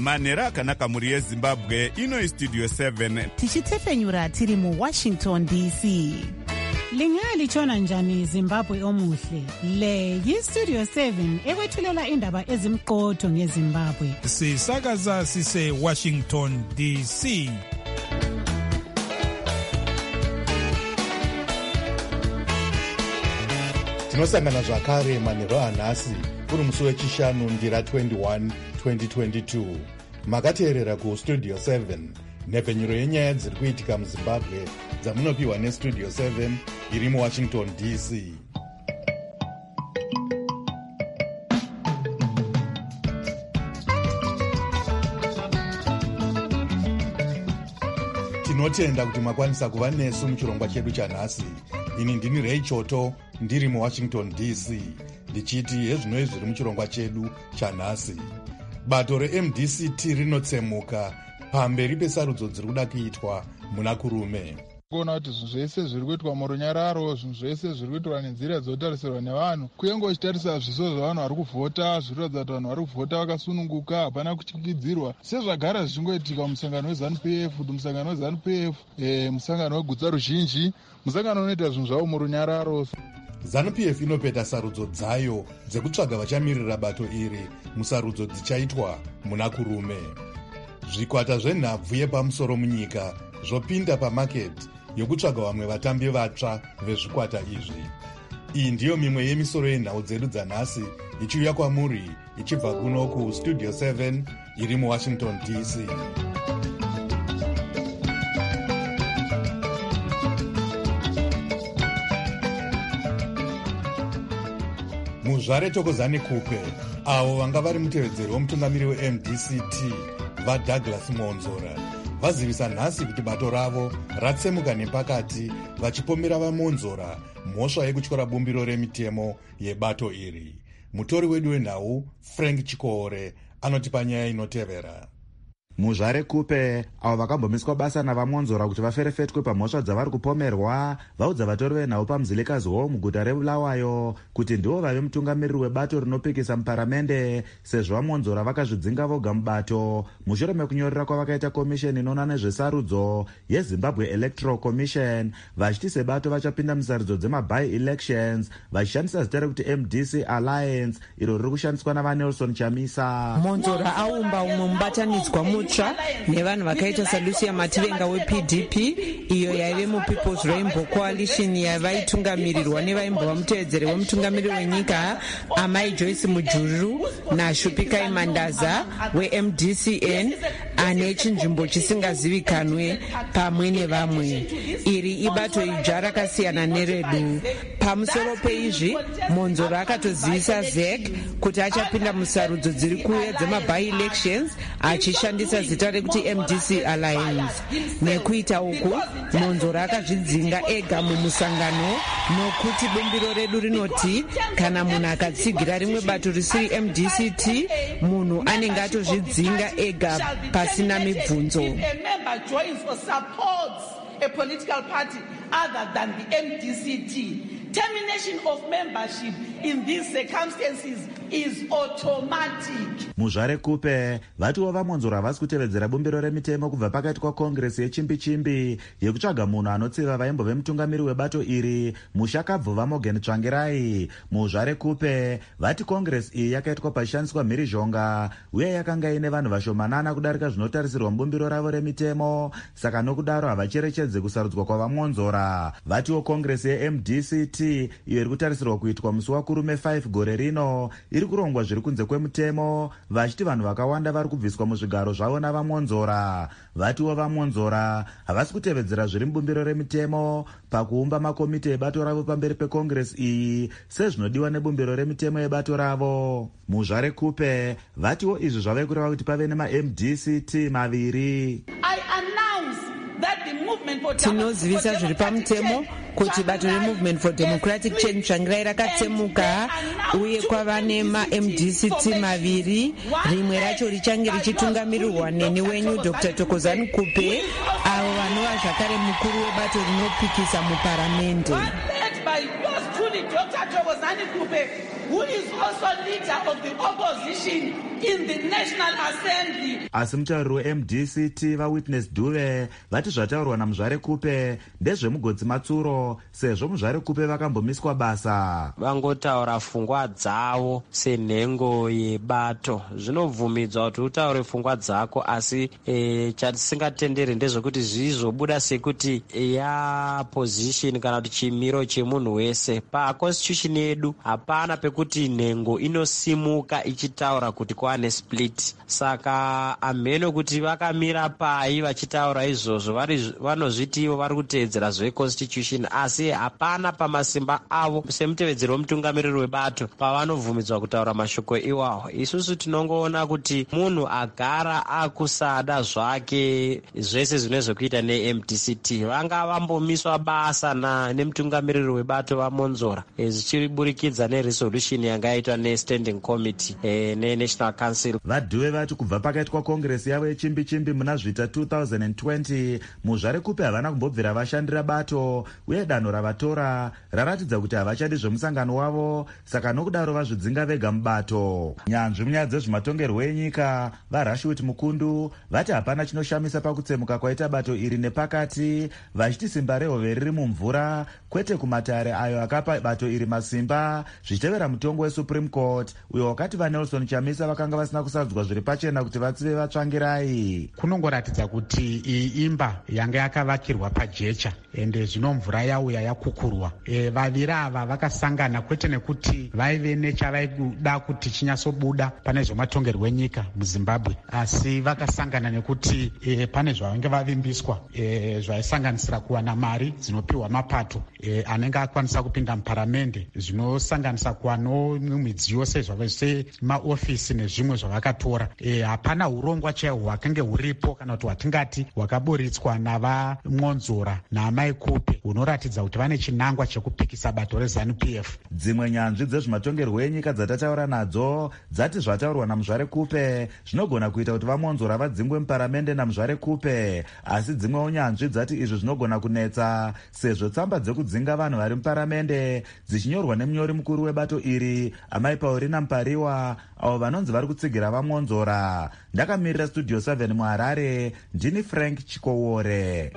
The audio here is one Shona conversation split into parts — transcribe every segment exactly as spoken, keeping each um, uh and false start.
manhero akanaka mhuri yezimbabwe. Ino istudio seven tichitefenyura tiri muwashington D C. Lingalitshona njani Zimbabwe omuhle? Le yistudio seven ekwethulela indaba ezimqotho ngeZimbabwe. Sisakaza sise Washington D C. Tinosangana zvakare manhero anhasi kuri musi wechishanu ndira twenty-one twenty twenty-two. Makateerera kustudio seven, nhepfenyuro yenyaya dziri kuitika muZimbabwe dzamunopiwa nestudio seven iri muwashington D C. Tinotenda kuti makwanisa kuva nesu muchirongwa chedu chanhasi. Ini ndini Ray Choto ndiri muwashington D C, ndichiti hezvinoi zviri muchirongwa chedu chanhasi. Bato re-M D C T rinotsemuka pamberi pesarudzo dziri kuda kuitwa muna kurume. Kuona kuti zvinhu zvese zviri kuitwa murunyararo, zvinhu zvese zviri kuitwa nenzira dzotarisirwa nevanhu, kuyenga uchitarisa zviso zvavanhu vari kuvhota, zviri kuratidza kuti vanhu vari kuvhota vakasununguka, hapana kutyingidzirwa sezvagara zvichingoitika musangano weZANU P F, musangano weZANU P F, eh, musangano wegutsa ruzhinji, musangano unoita zvinhu zvavo murunyararo. ZANU P F inopeta sarudzo dzayo dzekutsvaga vachamirira bato iri musarudzo dzichaitwa muna kurume. Zvikwata zvenhabvu yepamusoro munyika zvopinda pamaketi yokutsvaga vamwe vatambi vatsva vezvikwata izvi. Iyi ndiyo mimwe yemisoro yenhau dzedu dzanhasi ichiuya kwamuri ichibva kuno kustudio seven iri muwashington D C. Muzvare Thokozani Kupe, avo vanga vari mutevedzeri womutungamiri we-M D C T vaDouglas Monzora, vazivisa nhasi kuti bato ravo ratsemuka nepakati vachipomera vaMonzora mhosva yekutyora bumbiro remitemo yebato iri. Mutori wedu wenhau Frank Chikoore anotipa nyaya inotevera. Muzvare Kupe, avo vakambomiswa basa navaMonzora kuti vaferefetwe pamhosva dzavari kupomerwa, vaudza vatori venhau pamuzilikazi wo muguta reBulawayo kuti ndivo vave mutungamiriri webato rinopikisa muparamende, sezvo vaMonzora vakazvidzinga voga mubato mushure mekunyorera kwavakaita komisheni inoona nezvesarudzo yeZimbabwe Electoral Commission, vachiti sebato vachapinda musarudzo dzemaby elections vachishandisa zita rekuti M D C Alliance, iro riri kushandiswa navaNelson Chamisa. Monzora aumba umwe mubatanidzwa mutsva nevanhu vakaita saLucia Mativenga weP D P, iyo yaive muPeople's Rainbow Coalition yavaitungamirirwa nevaimbova mutevedzeri wemutungamiriri wenyika Amai Joyce Mujuru naShupikai Mandaza weM D C N ane chinzvimbo chisingazivikanwe pamwe nevamwe. Iri ibato idzva rakasiyana neredu. Pamusoro peizvi, Monzora akatozivisa Z E C kuti achapinda musarudzo dziri kuuya dzemaby elections achishandisa zita rekuti M D C Alliance. Nekuita uku, Monzora akazvidzinga ega mumusangano nokuti bumbiro redu rinoti kana munhu akatsigira rimwe bato risiri M D C T, munhu anenge atozvidzinga ega pasina mibvunzo. A political party other than the M D C T. Termination of membership in these circumstances is automatic. Muzvare Kupe, vatiwo vaMonzora havasi kutevedzera bumbiro remitemo kubva pakati kwakongresi yechimbi-chimbi yekutsvaga munhu anotsiva vaimbo vemutungamiri webato iri Mushakabvu vaMorgan Tsvangirai. Muzvare Kupe vati kongresi iyi yakaitwa pachishandiswa mhirizhonga uye yakanga ine vanhu vashomanana kudarika zvinotarisirwa mubumbiro ravo remitemo, saka nokudaro havacherechedze kusarudzwa kwavaMonzora. Vatiwo kongresi yeM D C T iyo iri kutarisirwa kuitwa musi wakurume five gore rino iri kurongwa zviri kunze kwemutemo, vachiti vanhu vakawanda vari kubviswa muzvigaro zvavo navaMonzora. Vatiwo vaMonzora havasi kutevedzera zviri mubumbiro remitemo pakuumba makomiti ebato ravo pamberi pekongresi iyi sezvinodiwa nebumbiro remitemo yebato ravo. Muzvare Kupe vatiwo izvi zvave kureva kuti pave nemaM D C T maviri. Tinozivisa zviri pamutemo kuti bato reMovement for Democratic Change Tsvangirai rakatsemuka uye kwava nemaM D C T maviri, rimwe racho richange richitungamirirwa neni wenyu Doctor Thokozani Kupe, avo vanova zvakare mukuru webato rinopikisa muparamende. Doctor Thokozani Kupe, who is also leader of the opposition in the National Assembly. Asi mutauriri we-M D C T vaWitness Duve vati zvataurwa naMuzvare Kupe ndezvemugodzi Matsuro sezvo Muzvare Kupe vakambomiswa basa. Vangotaura pfungwa dzavo senhengo yebato. Zvinobvumidzwa kuti utaure pfungwa dzako, asi e, chatisingatenderi ndezvekuti zvizobuda sekuti ya position kana kuti chimiro chemunhu wese. PaConstitution yedu hapana pekuti nhengo inosimuka ichitaura kuti kwane split. Saka amheno kuti vakamira pai vachitaura izvozvo vanozviti ivo vari kuteedzera zveConstitution, asi hapana pamasimba avo semutevedzeri wemutungamiriri webato pavanovhumidzwa kutaura mashoko iwawo. Isusu tinongoona kuti munhu agara akusada zvake zvese zvine zvekuita ne-M D C T vanga vambomiswa basa na nemutungamiriri webato vamonzora zvichiburikidza neresolution yangaitwa ne-standing committee e, ne-National Council. Vadhuwe vati kubva pakaitwa kongresi yavo yechimbi chimbi muna zvita two thousand twenty Muzvare Kupe havana kumbobvira vashandira bato uye danho ravatora raratidza kuti havachadi zvemusangano wavo, saka nokudaro vazvidzinga vega mubato. Nyanzvi munyaya dzezvematongerwo enyika vaRashid Mukundu vati hapana chinoshamisa pakutsemuka kwaita bato iri nepakati, vachiti simba rehove riri mumvura kwete kumatare ayo akapa bato iri masimba, zvichitevera mutongo weSupreme Court uyo wakati vaNelson Chamisa vakanga vasina kusadzwa zviri pachena kuti vatsive vatsvangirai. Kunongoratidza kuti iyi imba yanga yakavakirwa pajecha ende zvino mvura yauya yakukurwa. E, vaviri ava vakasangana kwete nekuti vaive nechavaibuda kuti chinyasobuda pane zvematongerwo enyika muZimbabwe, asi vakasangana nekuti e, pane zvavange vavimbiswa e, zvaisanganisira kuwana mari dzinopiwa mapato e, anenge akwanisa kupinda muparamende, zvinosanganisa kuwanawo midziyo semaofisi nezvimwe zvavakatora. E, hapana urongwa chaihwo hwakange huripo kana kuti hwatingati hwakaburitswa navaMonzora naMai Kupe hunoratidza kuti vane chinangwa chekupikisa bato reZANU-P F. Dzimwe nyanzvi dzezvematongerwo enyika dzatataura nadzo dzati zvataurwa naMuzvare Kupe zvinogona kuita kuti vaMonzora vadzingwe muparamende naMuzvare Kupe, asi dzimwewo nyanzvi dzati izvi zvinogona kunetsa sezvo tsamba dzekudzinga vanhu vari muparamende dzichinyorwa nemunyori mukuru webato iri Amai Paulina Mpariwa, avo vanonzi vari kutsigira vaMonzora. Ndakamirira Studio seven muHarare, ndini Frank Chikowore.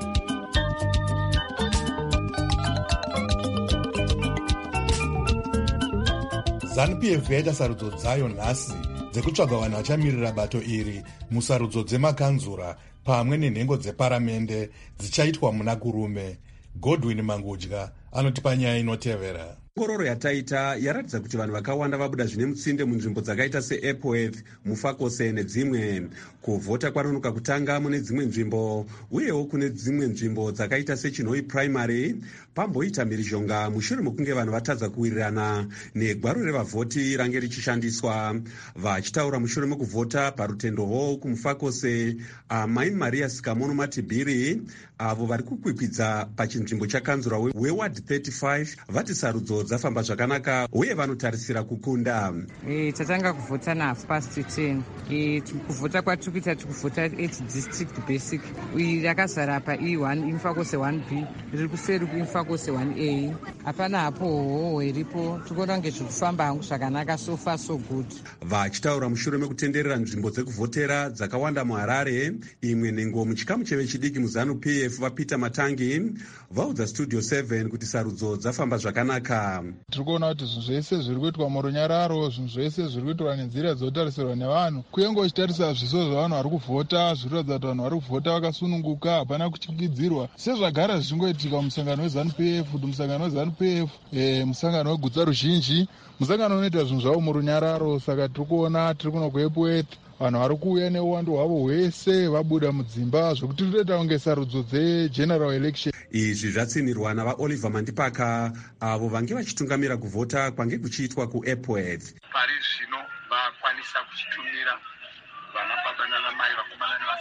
ZANU-P F yaita sarudzo dzayo nhasi dzekutsvaga vanhu vachamirira bato iri musarudzo dzemakanzura pamwe nenhengo dzeparamende dzichaitwa muna kurume. Godwin Mangudya anotipa nyaya inotevera. Ngororo yataita yaratidza kuti vanhu vakawanda vabuda zvine mutsinde munzvimbo dzakaita seEpworth, Mufakose nedzimwe. Kuvhota kwanonoka kutanga mune dzimwe nzvimbo uyewo kune dzimwe nzvimbo dzakaita seChinhoi Primary pamboita mhirizhonga mushure mekunge vanhu vatadza kuwirirana negwaro revavhoti range richishandiswa. Vachitaura mushure mekuvhota parutendo hall kuMufakose, Amai Maria Sikamono Matibiri avo vari kukwikwidza pachinzvimbo chakanzura weward thirty-five vati sarudzo dzafamba zvakanaka uye vanotarisira kukunda. E, tatanga kuvhota nahalf past ten. E, kuvhota kwatiri kuita tikuvhota eight district basic yakazara pa E one Mufakose one B riri kuseri kuMufakose one A. Hapana hapo hoho iripo, tikuona kunge zvirikufamba hangu zvakanaka, so far so good. Vachitaura mushure mekutenderera nzvimbo dzekuvhotera dzakawanda muHarare, imwe nengo muchikamu chevechidiki muZANU-P F vaPeter Matangi vaudza Studio seven kuti sarudzo dzafamba zvakanaka. Tiri kuona kuti zvinhu zvese zviri kuitwa murunyararo, zvinhu zvese zviri kuitwa nenzira dzotarisirwa nevanhu, kuyengo uchitarisa zviso zvavanhu vari kuvhota zvinoratidza kuti vanhu vari kuvhota vakasununguka, hapana kutyingidzirwa sezvagara zvichingoitika musangano weZANU-P F. Kuti musangano weZANU-P F e, musangano wegutsa ruzhinji, musangano unoita zvinhu zvavo murunyararo. Saka tiri kuona tiri kuno kuEpworth vanhu vari kuuya neuwandu hwavo hwese vabuda mudzimba zvokuti toita kunge sarudzo dzegeneral election. Izvi zvatsinirwa navaOliver Mandipaka avo vange vachitungamira kuvhota kwange kuchiitwa kuEpworth. Pari zvino vakwanisa kuchitumira vana baba nana mai vakomana nevasikana vari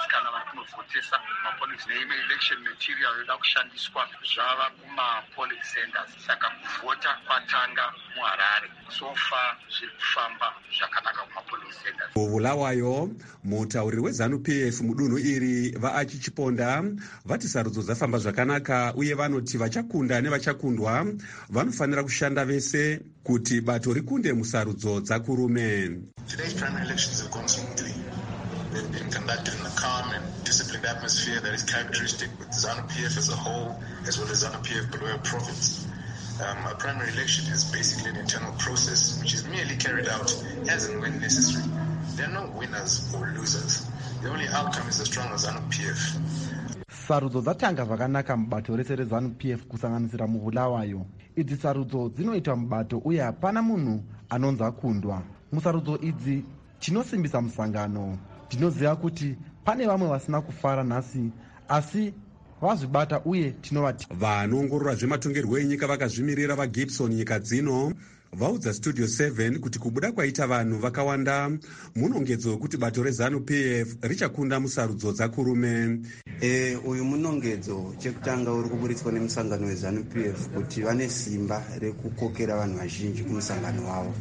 kunovhotesa mapolice neimwe election material yoda kushandiswa zvava kumapolice centers. Saka kuvhota kwatanga muHarare. So far zviri kufamba zvakanaka kumapolice centers. Bulawayo, mutauriri weZANU-P F mudunhu iri vaAchi Chiponda vati sarudzo dzafamba zvakanaka uye vanoti vachakunda nevachakundwa vanofanira kushanda vese kuti bato rikunde musarudzo dzakurume. Today's primary elections have gone smoothly. They've been conducted in a calm and disciplined atmosphere that is characteristic with ZANU-P F as a whole, as well as ZANU-P F Bulawayo province. Um, a primary election is basically an internal process which is merely carried out as and when necessary. There are no winners or losers. The only outcome is as strong as ZANU-P F. Sarudzo dzatanga zvakanaka mubato rese reZANU-P F kusanganisira muBulawayo. Idzi sarudzo dzinoitwa mubato uye hapana munhu anonzi akundwa. Musarudzo idzi tinosimbisa musangano. Tinoziva kuti pane vamwe vasina kufara nhasi asi vazvibata uye tinovati. Vanoongorora zvematongerwo enyika vakazvimirira vaGibson nyika dzino vaudza Studio seven kuti kubuda kwaita vanhu vakawanda munongedzo wekuti bato reZANU-P F richakunda musarudzo dzakurume. E, uyu munongedzo chekutanga uri kuburitswa nemusangano weZANU-P F kuti vane simba rekukokera vanhu vazhinji kumusangano wavo.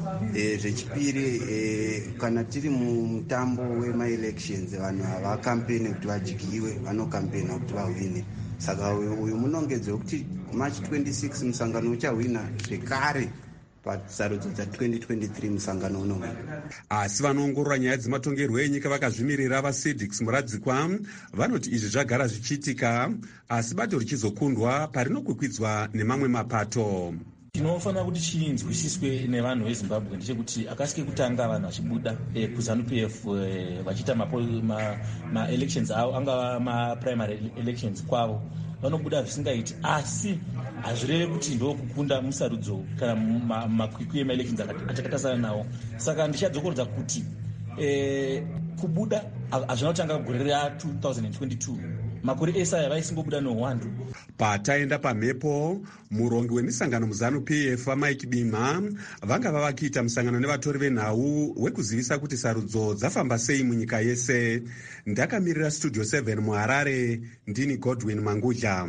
E, zvechipiri e, kana tiri mumutambo wema-elections vanhu havakampeni kuti vadyiwe, vanokampena kuti vahwine. Saka uyu munongedzo wekuti March twenty-six musangano uchahwina zvekare pasarudzo dza twenty twenty-three musangano unohwina. Asi vanoongorora nyaya dzematongerwo enyika vakazvimirira vaSedix muradzikwa vanoti izvi zvagara zvichiitika asi bato richizokundwa parinokwikwidzwa nemamwe mapato. Tinofanira kuti chinzwisiswe nevanhu veZimbabwe ndechekuti akasike kutanga vanhu vachibuda eh, kuZANU-P F eh, vachiita ma-elections ma, ma avo angava ma-primary elections kwavo vanobuda zvisingaiti asi hazvireve kuti ndo kukunda musarudzo kana makwikwi ema-elections atakatasana nawo. Saka ndichadzokorodza kuti eh, kubuda hazvina kutanga gore ra two thousand twenty-two. Makore esa aya vaisingobuda nohwandu. Pataenda pamhepo murongi wemisangano muZANU-P F vaMike Bima vanga vavakiita musangano nevatori venhau wekuzivisa kuti sarudzo dzafamba sei munyika yese. Ndakamirira Studio seven muHarare, ndini Godwin Mangudla.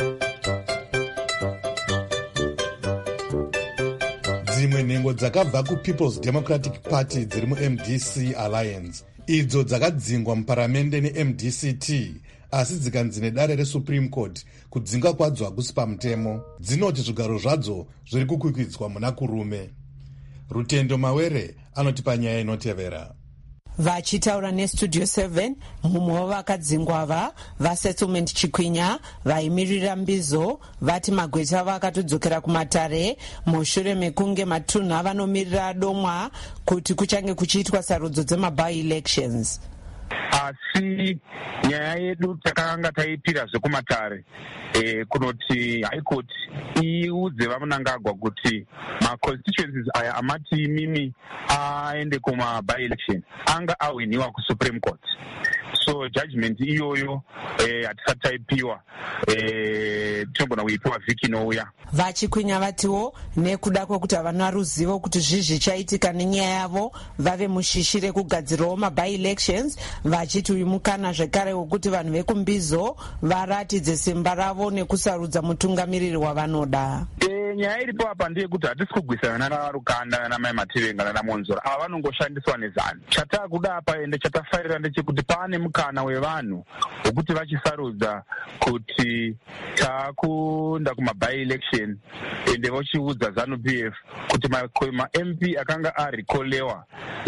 Dzimwe nhengo dzakabva kuPeople's Democratic Party dziri muM D C Alliance idzo dzakadzingwa muparamende neM D C T asi dzikanzi nedare reSupreme Court kudzinga kwadzo hakusi pamutemo. Dzinoti zvigaro zvadzo zviri kukwikwidzwa muna kurume. Rutendo Mawere anoti panyaya inotevera. Vachitaura neStudio seven mumwe wavakadzingwava vaSettlement Chikwinya vaimirira Mbizo vati magweta avo akatodzokera kumatare mushure mekunge matunhu avanomirira Domwa kuti kuchange kuchiitwa sarudzo dzema-by-elections. Asi nyaya yedu takanga taipira zvekumatare e, kunoti High Court iudze vaMnangagwa kuti ma-constituencies aya amati mimi aende kuma-by-election anga ahwiniwa kuSupreme Court. So judgment iyoyo hatisati eh, taipiwa eh, tinogona kuipiwa vhiki inouya. Vachikwinya vatiwo nekuda kwekuti havana ruzivo kuti zvizvi chaitika nenyaya yavo vave mushishire kugadzirawo ma-by-elections vachiti uyu mukana zvekare wekuti vanhu vekumbizo varatidze simba ravo nekusarudza mutungamiriri wavanoda. E, nyaya iripo apa ndeyekuti hatisi kugwisana nana Rukanda nana Mativenga nana Monzora ava vanongoshandiswa neZANU. Chatakuda apa ende chatafarira ndechekuti pane mukana wevanhu wekuti vachisarudza kuti takunda kuma-by-election ende vochiudza ZANU-P F kuti ma-M P akanga arikolewa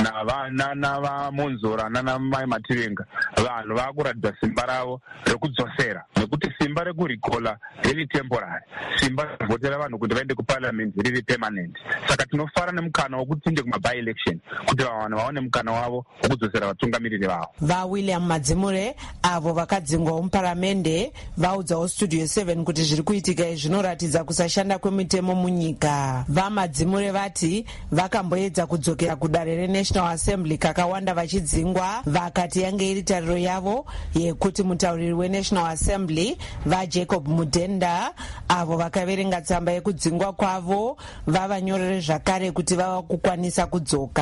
navaMonzora nana Mativenga vanhu vakuratidza simba ravo rekudzosera nekuti simba rekurikola riri temporary, simba rekuvhotera vanhu kuti vaende kuparliament riri permanent. Saka tinofara nemukana wekuti tiende kuma-by-election kuti vanhu vaone mukana wavo wekudzosera vatungamiriri vavo. VaWilliam Madzimure avo vakadzingwawo muparamende vaudzawo Studio seven kuti zviri kuitika izvi zvinoratidza kusashanda kwemitemo munyika. VaMadzimure vati vakamboedza kudzokera kudare reNational Assembly kakawanda vachidzingwa vakati yange iri tariro yavo yekuti mutauriri weNational Assembly vaJacob Mudenda avo vakaverenga tsamba yekudzingwa kwavo vavanyorere zvakare kuti vava kukwanisa kudzoka.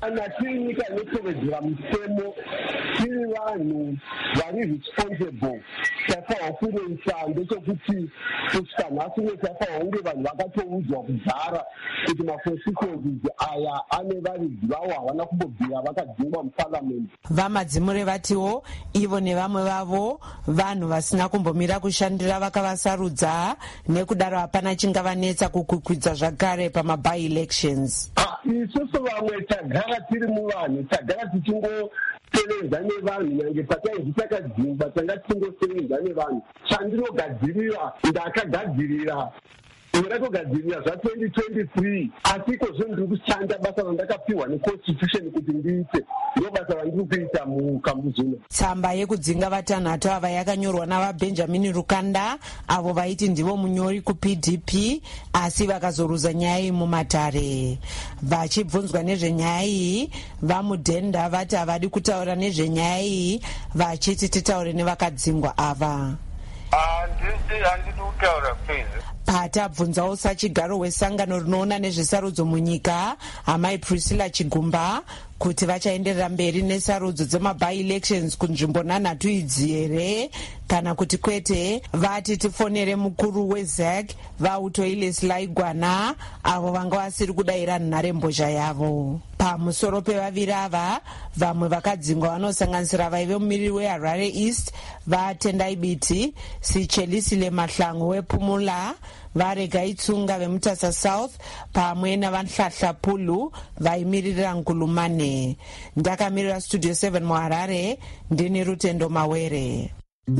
kana tiri nyika inotevedzera mutemo, tiri vanhu vari responsible, tafanirwa kuroisa ndechekuti kusvika nhasi netafanirwa kunge vanhu vakatoudzwa kudhara kuti maconstituencies aya ane varidzi vavo havana kumbobvira vakadzingwa muparliament. Vamadzimure vatiwo ivo nevamwe vavo vanhu vasina kumbomira kushandira vakavasarudza, nekudaro hapana chingavanetsa kukukwidza zvakare pamaby elections. Isusu vamwe tagara tiri muvanhu, tagara tichingosevenza nevanhu, nyange patainzi takadzingwa tanga tichingosevenza nevanhu. Chandinogadzirira ndakagadzirira ndakagadzirira zvatwenty twenty-three asi ikozvo ndiri kushanda basa randakapiwa neconstitution kuti ndiite, ndo basa randiri kuita mukambuzi uno. Tsamba yekudzinga vatanhatu ava yakanyorwa navabenjamin Rukanda, avo vaiti ndivo munyori kuP D P asi vakazoruza nyaya iyi mumatare. Vachibvunzwa nezvenyaya iyi, vamudhenda vati havadi kutaura nezvenyaya iyi, vachiti titaure nevakadzingwa ava. handidi kutaura please. Patabvunzawo sachigaro wesangano rinoona nezvesarudzo munyika, amai Priscilla Chigumba, kuti vachaenderera mberi nesarudzo dzemaby elections kunzvimbo nhanhatu idzi here kana kuti kwete, vati tifonere mukuru weZ A G vaUtoiles Laigwana, avo vanga vasiri kudayira nharembozha yavo. Pamusoro pevaviri ava, vamwe vakadzingwa vanosanganisira vaive mumiriri weHarare East vaTendai Biti, Sichelisile Mahlangu wePumula, Varegai Tsunga veMutasa South pamwe navanhlahla Pulu vaimirira Nkulumane. Ndakamirira Studio seven muHarare, ndini Rutendo Mawere.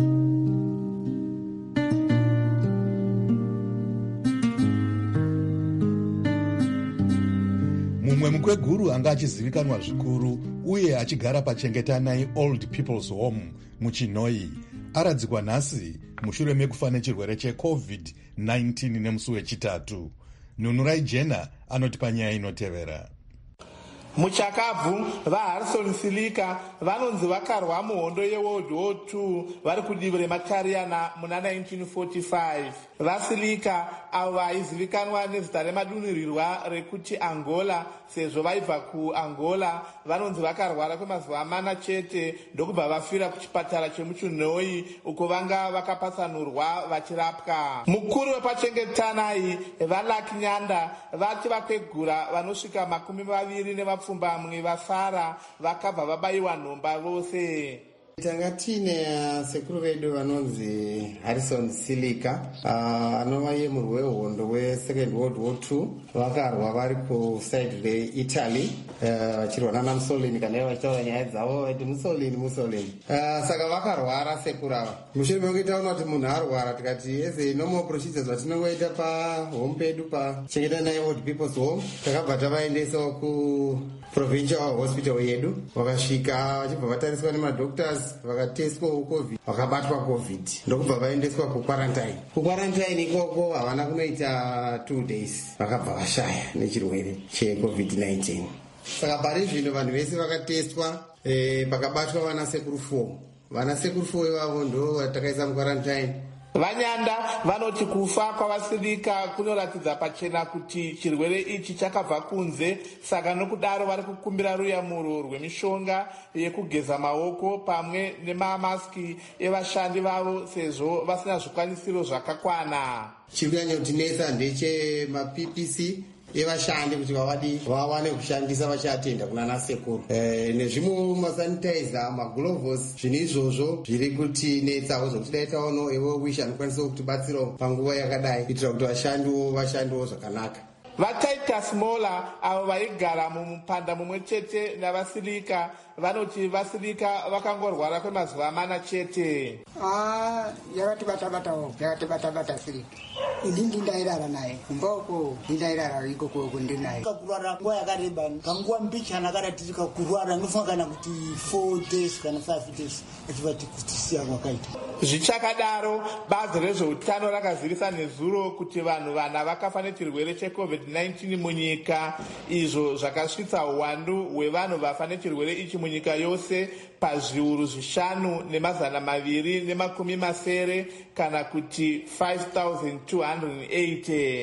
Mumwe mukweguru anga achizivikanwa zvikuru uye achigara paChengetanai Old People's Home muChinoi aradzikwa nhasi mushure mekufa nechirwere checovid nineteen nemusi wechitatu. Nunurai Jena anoti panyaya inotevera. Muchakabvu vaHarrison Silika vanonzi vakarwa muhondo yeWorld War Two vari kudivi rematariana muna nineteen forty-five. VaSilika avo vaizivikanwa nezita remadunirirwa rekuti Angola sezvo vaibva kuAngola vanonzi vakarwara kwemazuva mana chete ndokubva vafira kuchipatara chemuChinoi uko vanga vakapatsanurwa vachirapwa. Mukuru wepaChengetanai vaLucky Nyanda vati vakwegura vanosvika makumi maviri nevapfumbamwe vasara vakabva vabayiwa nhomba vose. Tanga tine sekuru vedu vanonzi Harrison Silika anova yemurwi wehondo weSecond World War Two, vakarwa vari kusaidi reItaly vachirwa nana Mussolini, kana vachitaura nyaya dzavo vaiti Mussolini Mussolini. Saka vakarwara sekuru ava. Mushure mekunge taona kuti munhu arwara tikati eze normal procedures vatinongoita pahome pedu paChengetanai Old People's Home, takabva tavaendesawo ku provincial hospital yedu, vakasvika vachibva vatariswa nemadoctors vakatestwa covid, vakabatwa covid, ndokubva vaendeswa kuquarantine. Kuquarantine ikoko havana kunoita two days vakabva vashaya nechirwere checovid nineteen. Saka pari zvino vanhu vese vakatestwa, e, pakabatwa vana sekuru four. Vana sekuru four ivavo ndo vatakaisa muquarantine. Vanyanda vanoti kufa kwavaSilika kunoratidza pachena kuti chirwere ichi chakabva kunze, saka nokudaro vari kukumbira ruyamuro rwemishonga yekugeza maoko pamwe nemamaski evashandi vavo sezvo vasina zvikwanisiro zvakakwana. Chiri kunyanya kutinetsa ndechemaP P C evashandi kuti vavadi vawane kushandisa vachatenda kunana sekuru, e, nezvimwe masanitizer, maglovos, zvinhu izvozvo zviri kutinetsawo zvokuti dai taono ewe wish anokwanisa kutibatsirawo panguva yakadai kuitira kuti vashandiwo vashandiwo zvakanaka. VaTitus Mola avo vaigara mumupanda mumwe chete navaSilika vanoti vaSilika vakangorwara kwemazuva mana chete. Ah, yakatibata-batawo, yakatibata-bata Silika. Indini ndairara naye kumba uko, ndairara ikoko uko ndinaye. Kurwara nguva yakareba, kanguva mbichana akaratirika kurwara nofunga kana kuti four days kana five days achivati kuti siya kwakaita. Zvichakadaro, bazi rezveutano rakazivisa nezuro kuti vanhu vana vakafa nechirwere checovid nineteen munyika, izvo zvakasvitsa uwandu hwevanhu vafa nechirwere ichi munyika yose pazviuru zvishanu nemazana maviri nemakumi masere kana kuti five thousand two hundred eighty.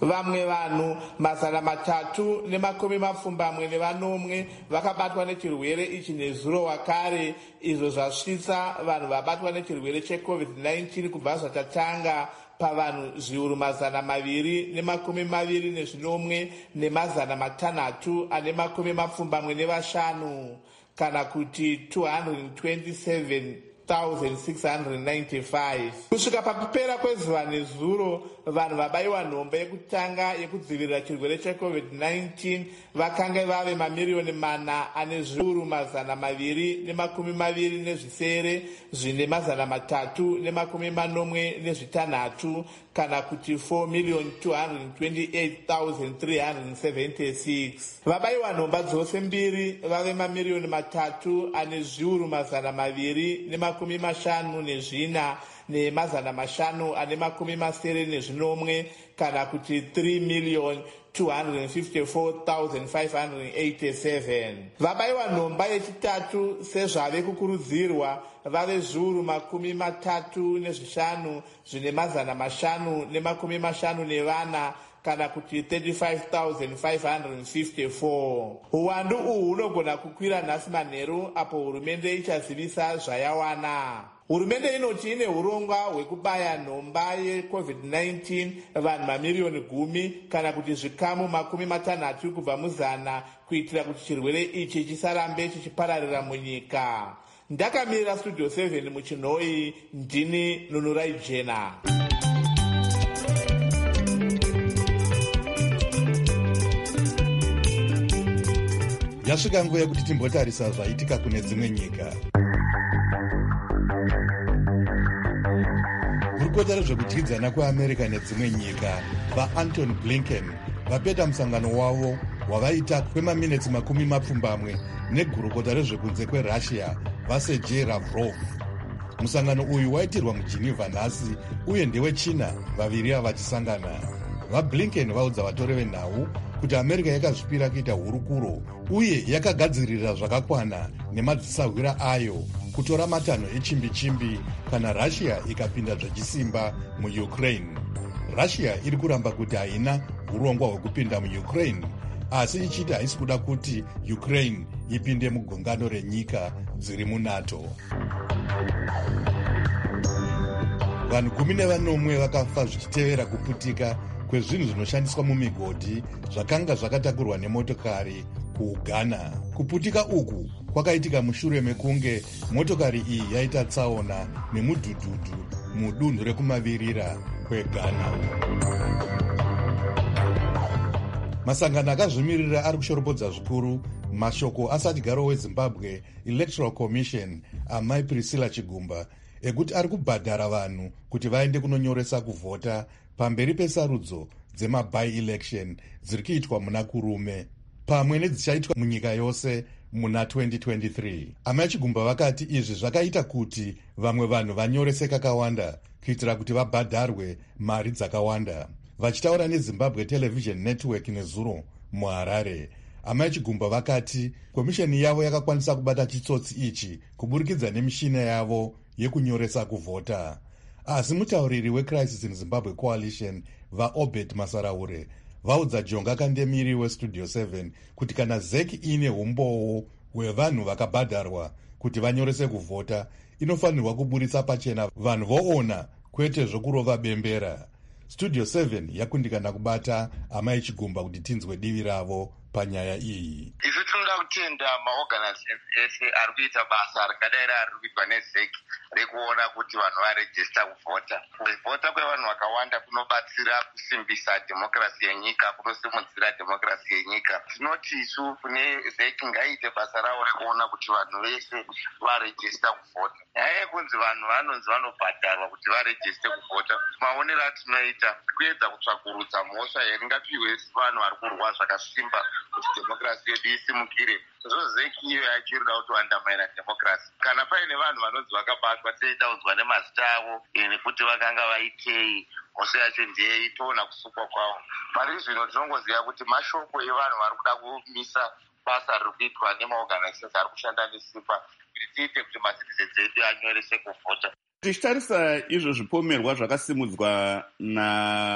vamwe vanhu mazana matatu nemakumi mapfumbamwe nevanomwe vakabatwa nechirwere ichi nezuro wakare, izvo zvasvitsa vanhu vabatwa nechirwere checovid nineteen kubva zvatatanga pavanhu zviuru mazana maviri nemakumi maviri nezvinomwe nemazana matanhatu ane makumi mapfumbamwe nevashanu, kana kuti two hundred twenty-seven thousand six hundred ninety-five. Kusvika pakupera kwezuva nezuro, vanhu vabayiwa nhombe yekutanga yekudzivirira chirwere checovid nineteen vakanga vave mamiriyoni mana ane zviuru mazana maviri nemakumi maviri nezvisere zvine mazana matatu nemakumi manomwe nezvitanhatu, kana kuti four million two hundred twenty-eight thousand three hundred seventy-six. Vabayiwa nhomba dzose mbiri vave mamiriyoni matatu ane zviuru mazana maviri nemakumi mashanu nezvina nemazana mashanu ane makumi masere nezvinomwe, kana kuti three million two hundred fifty-four thousand five hundred eighty-seven. Vabayiwa nhomba yechitatu sezvave kukurudzirwa vave zviuru makumi matatu nezvishanu zvine mazana mashanu nemakumi mashanu nevana, kana kuti thirty-five thousand five hundred fifty-four. Uwandu uhu hunogona kukwira nhasi manheru apo hurumende ichazivisa zvayawana. Hurumende inoti ine urongwa hwekubaya nhomba yecovid nineteen vanhu mamiriyoni gumi kana kuti zvikamu makumi matanhatu kubva muzana, kuitira kuti chirwere ichi chisarambe chichipararira munyika. Ndakamirira studio seven muchinhoi, ndini Nunurai Jena. Yasvika nguva yekuti timbotarisa zvaitika kune dzimwe nyika. Gurukota rezvekudyidzana kweAmerica nedzimwe nyika vaAntony Blinken vapeta musangano wavo wavaita kwemaminitsi makumi mapfumbamwe negurukota rezvekunze kweRussia vaSergei Lavrov. Musangano uyu waitirwa muGeneva nhasi uye ndewechina, vaviri ava vachisangana. VaBlinken vaudza vatori venhau kuti America yakazvipira kuita hurukuro uye yakagadzirira zvakakwana nemadzisahwira ayo kutora matanho echimbi-chimbi kana Russia ikapinda zvechisimba muUkraine. Russia iri kuramba kuti haina urongwa hwekupinda muUkraine, asi ichiti haisi kuda kuti Ukraine ipinde mugungano renyika dziri muNATO. Vanhu gumi nevanomwe vakafa zvichitevera kuputika kwezvinhu zvinoshandiswa mumigodhi zvakanga zvakatakurwa nemotokari kuUganda. Kuputika uku kwakaitika mushure mekunge motokari iyi yaita tsaona nemudhudhudhu mudunhu rekumavirira kweGhana. Masangano akazvimirira ari kushoropodza zvikuru mashoko asatigaro weZimbabwe Electoral Commission amai Priscilla Chigumba ekuti ari kubhadhara vanhu kuti vaende kunonyoresa kuvhota pamberi pesarudzo dzemaby-election dziri kuitwa muna kurume pamwe nedzichaitwa munyika yose muna twenty twenty-three. Amai Chigumba vakati izvi zvakaita kuti vamwe vanhu vanyorese kakawanda kuitira kuti vabhadharwe mari dzakawanda. Vachitaura neZimbabwe Television Network nezuro muHarare, amai Chigumba vakati komisheni yavo yakakwanisa kubata chitsotsi ichi kuburikidza nemishina yavo yekunyoresa kuvhota. Asi mutauriri weCrisis in Zimbabwe Coalition vaObed Masaraure vaudza Jonga Kandemiri weStudio seven kuti kana Z E C ine umbowo hwevanhu vakabhadharwa kuti vanyorese kuvhota, inofanirwa kuburitsa pachena vanhu voona, kwete zvokurova bembera. Studio seven yakundikana kubata amai Chigumba kuti tinzwe divi ravo panyaya iyi. Isu tinoda kutenda maorganizations ese ari kuita basa rakadai rari kuitwa neZ E C rekuona kuti vanhu varejista kuvhota. Kuvhota kwevanhu vakawanda kunobatsira kusimbisa dhemokirasi yenyika, kunosimudzira dhemokirasi yenyika. Tinoti isu kune Z E C ngaiite basa ravo rekuona kuti vanhu vese varejista kuvhota. Nyaya yekunzi vanhu vanonzi vanobhadharwa kuti varejiste kuvhota, maonero atinoita kuedza kutsvakurudza mhosva yaringapiwe vanhu vari kurwa zvakasimba kuti dhemokirasi yedu isimukire. Zvozvo Z E C iyo yachirida kuti wandamaira dhemokirasi. Kana paine vanhu vanonzi vakabatwa seidaudzwa nemazita avo nekuti vakanga vaitei, mhosva yacho ndeyei, toona kusukwa kwavo. Pari zvino tinongoziva kuti mashoko evanhu vari kuda kumisa basa riri kuitwa nemaorganizations ari kushanda nesimba kuti tiite kuti macitizens edu anyorese kuvhota. Tichitarisa izvo zvipomerwa zvakasimudzwa na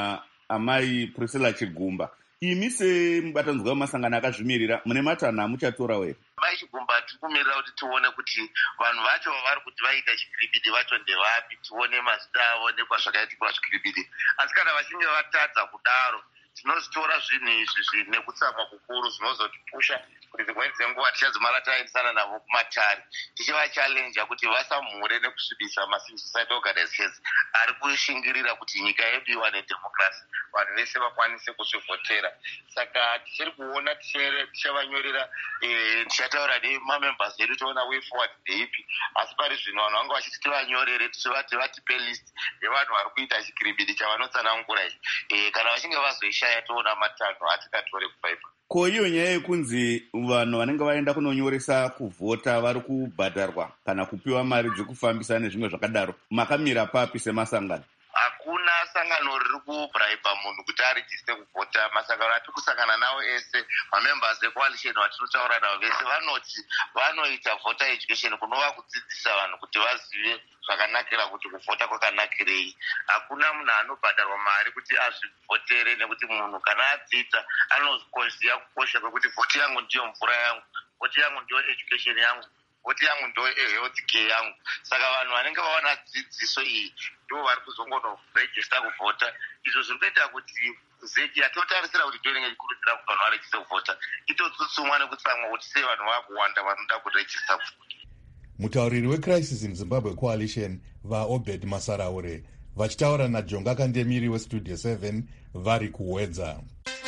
amai Priscilla Chigumba, imi semubatanzwa wemasangano akazvimirira mune matanho amuchatorawo here? Mai Chigumba tiri kumirira kuti tione kuti vanhu vacho vari kuti vaita chikiribidi vacho ndevapi, tione mazita avo nekwazvakaitikwa zvikiribidi. Asi kana vachinge vatadza kudaro, tinozitora zvinhu izvi zvine kutsamwa kukuru zvinozotipusha kuti dzimweni dzenguva tichadzimara taendesana navo kumatare tichivachallenja kuti vasamhure nekusvibisa macivil society organizations ari kushingirira kuti nyika yedu iwane democracy, vanhu vese vakwanise kuzvivhotera. Saka tichiri kuona tichavanyorera, tichataura nemamembers edu toona way forward ndeipi, asi pari zvino vanhu vanga vachiti tivanyorere tichivati vatipe list yevanhu vari kuita chikiribidi chavanotsanangura ichi, kana vachinge vazoishaya toona matanho atikatore kubva ipa. Ko iyo nyaya yekunzi vanhu vanenge vaenda kunonyoresa kuvhota vari kubhadharwa kana kupiwa mari dzekufambisa nezvimwe zvakadaro, makamira papi semasangano? Hakuna sangano riri kubraiba munhu kuti arejiste kuvhota. Masangano atiri kusangana nawo ese, mamembers ecoalition vatinotaura navo vese vanoti vanoita voter education, kunova kudzidzisa vanhu kuti vazive zvakanakira kuti kuvhota kwakanakirei. Hakuna munhu anobhadharwa mari kuti azvivhotere, nekuti munhu kana adzidza anoziva kukosha kwekuti vhoti yangu ndiyo mvura yangu, vhoti yangu ndiyo education yangu, vhoti yangu ndo health care yangu. Saka vanhu vanenge vawana dzidziso iyi ndo vari kuzongonorejista kuvhota. Izvo zviri kuita kuti zeki yatotarisira kuti ndonenge ikurudzira kuti vanhu varejiste kuvhota itotsutsumwa nekutsamwa kuti sei vanhu vakuwanda vanoda kurejista kuvhota. Mutauriri weCrisis in Zimbabwe Coalition vaObed Masaraure vachitaura naJonga Kandemiri weStudio seven vari kuwedza.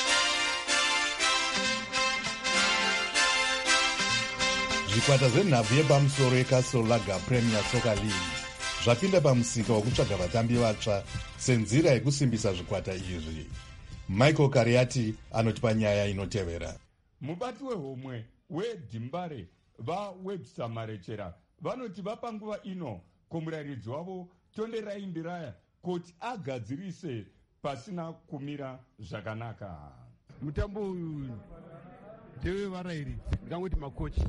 Zvikwata zvenhabvu yepamusoro yeCastle Lager Premier Soccer League zvapinda pamusika wekutsvaga vatambi vatsva senzira yekusimbisa zvikwata izvi. Michael Kariati anotipa nyaya inotevera. Mubati wehomwe weDimbare vaWebster Marechera vanoti vapa nguva ino kumurayiridzi wavo Tonderai Mbiraya kuti agadzirise pasina kumira zvakanaka. Mutambo uyu ndewe varayiridzi, ndingangoti makochi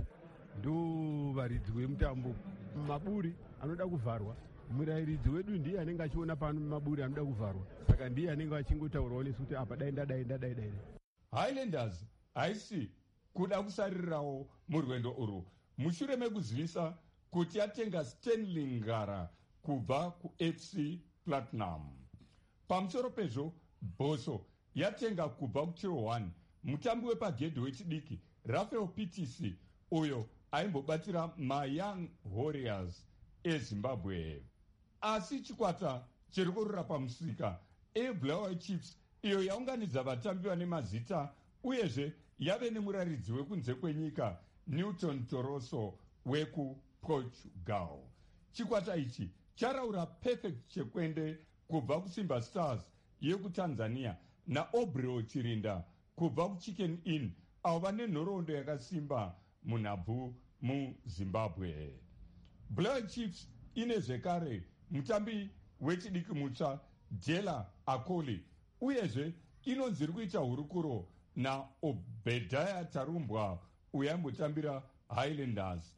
ndo varidzi vemutambo. Maburi anoda kuvharwa, murayiridzi wedu ndiye anenge achiona pano maburi anoda kuvharwa, saka ndiye anenge achingotaurawo nesu kuti apa daenda daenda daenda. Highlanders haisi kuda kusaririrawo murwendo urwu mushure mekuzivisa kuti yatenga Stanley Ngara kubva kuF C Platinum. Pamusoro pezvo, Boso yatenga kubva kuTier one mutambi wepagedhi wechidiki Rafael P T C uyo aimbobatira maYoung Warriors eZimbabwe. Asi chikwata chiri kurura pamusika eBlair Chiefs iyo yaunganidza vatambi vane mazita uyezve yave nemurayiridzi wekunze kwenyika Newton Toroso wekuPortugal. Chikwata ichi charaura Perfect Chekwende kubva kuSimba Stars yekuTanzania naObreo Chirinda kubva kuChicken Inn avo vane nhoroondo yakasimba munhabvu muZimbabwe. Blair Chiefs ine zvekare mutambi wechidiki mutsva Dela Akoli uyezve inonzi iri kuita hurukuro naObediah Tarumbwa uyo aimbotambira Highlanders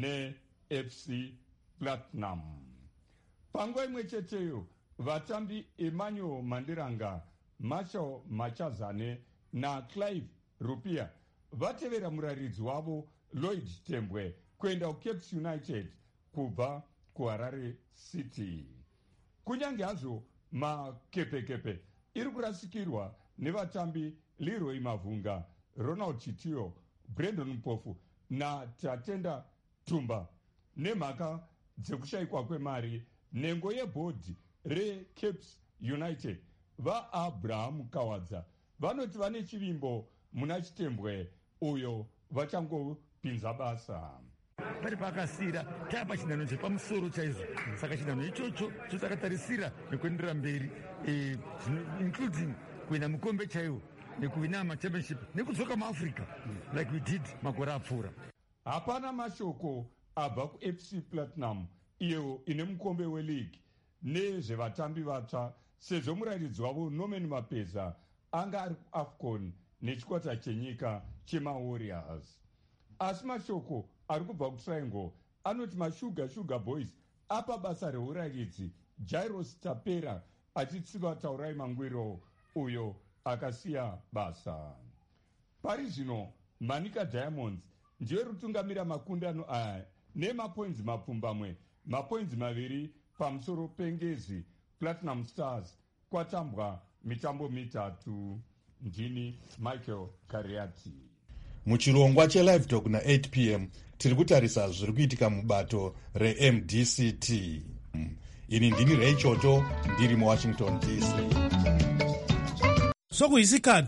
neF C Platinum. Panguva imwe cheteyo vatambi Emmanuel Mandiranga, Marshall Machazane naClive Rupia vatevera murayiridzi wavo Lloyd Tembwe kuenda kuCapes United kubva kuHarare City. Kunyange hazvo makepekepe iri kurasikirwa nevatambi Leroy Mavunga, Ronald Chitiyo, Brandon Mpofu naTatenda Tumba nemhaka dzekushayikwa kwemari, nhengo yebhodhi reCapes United vaAbraham Kawadza vanoti vane chivimbo muna Chitembwe uyo vachangopinza basa. Pari pakasira tapa chinhano chepamusoro chaizvo, saka chinhano ichocho chotakatarisira nekuendera mberi, including kuwina mukombe chaiwo nekuwina machampionship nekudzoka muAfrica like we did makore apfuura. Hapana mashoko abva kuF C Platinum iyo ine mukombe weleague nezvevatambi vatsva sezvo murayiridzi wavo Norman Mapeza anga ari kuAFCON nechikwata chenyika chemaWarriors. Asi mashoko ari kubva kuTriangle anoti maShuga Sugar Boys apa basa reurayiridzi Jairus Tapera achitsiva Taurai Mangwiro uyo akasiya basa. Pari zvino Manika Diamonds ndiye rutungamira makundano aya nemapoints mapfumbamwe, mapoints maviri pamusoro pengezi Platinum Stars kwatambwa mitambo mitatu. Ndini Michael Kariati. Muchirongwa chelive talk na eight p m tiri kutarisa zviri kuitika mubato re-M D C T. Ini ndini Ray Choto ndiri muWashington D C. Sokuyisikhathi